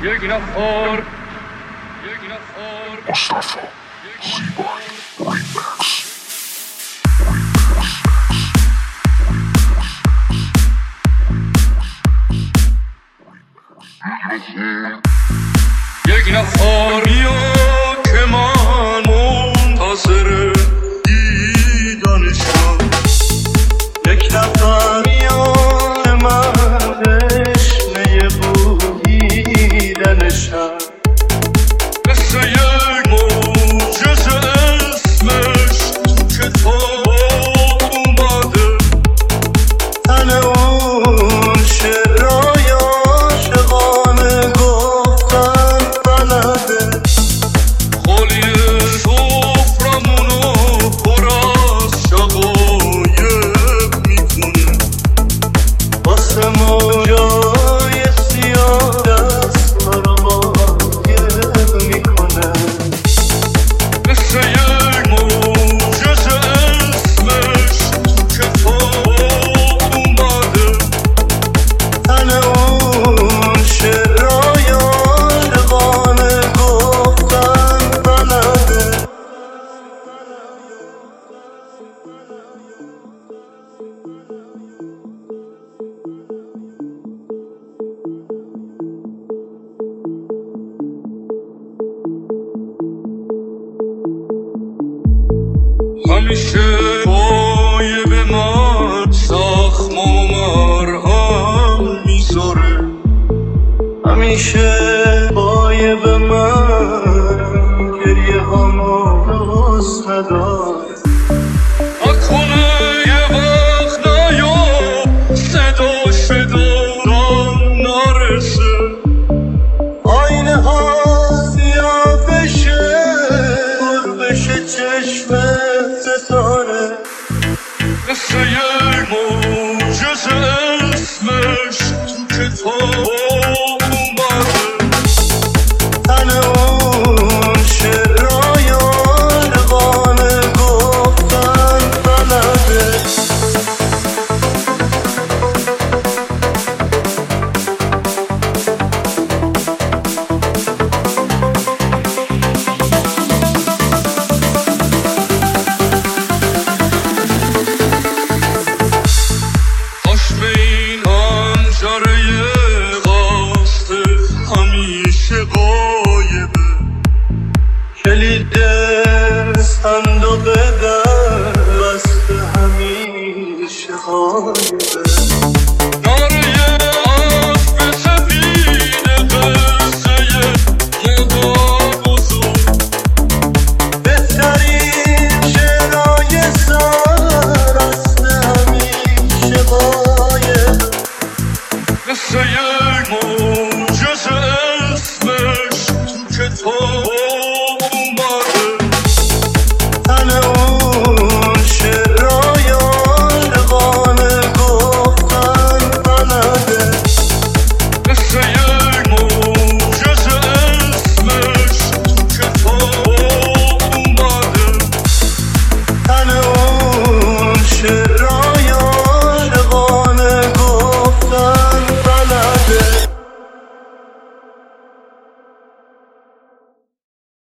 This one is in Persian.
یک نفر مصطفی زیبایی ریمکس. یک نفر بیا که من منتظر دیدنشم. یک نفر بیا که من تشنه بودیدنشم. مثل یک معجزه اسمش تو کتاب اومده. تن اون شعرهای عاشقانه گفتن بلده. خالی سفرمونو پر از شقایق میکنه. واسه موجای سیاه دست مرا مایل میکنه. مثل یک معجزه اسمش تو کتاب اومده. تن اون شعرهای عاشقانه گفتن بلده. همیشه پای به من زخم و مرهم میذاره. همیشه پای به من گریه هامو دوست نداره. نکنه یه وقت نیا صداش به دورم نرسه. آینه ها سیاه بشه پر بشه چشم ستاره. مثل یک معجزه اسمش تو کتاب اومده. تن اون شعرهای عاشقانه گفتن بلده. کاش به این پنجره قصد همیشه غایبه. کلید صندوق در بست همیشه غایبه. ناره عفو سفید قصه مدار بزرگ. بهترین شعرهای سرست همیشه غایبه. مثل یک معجزه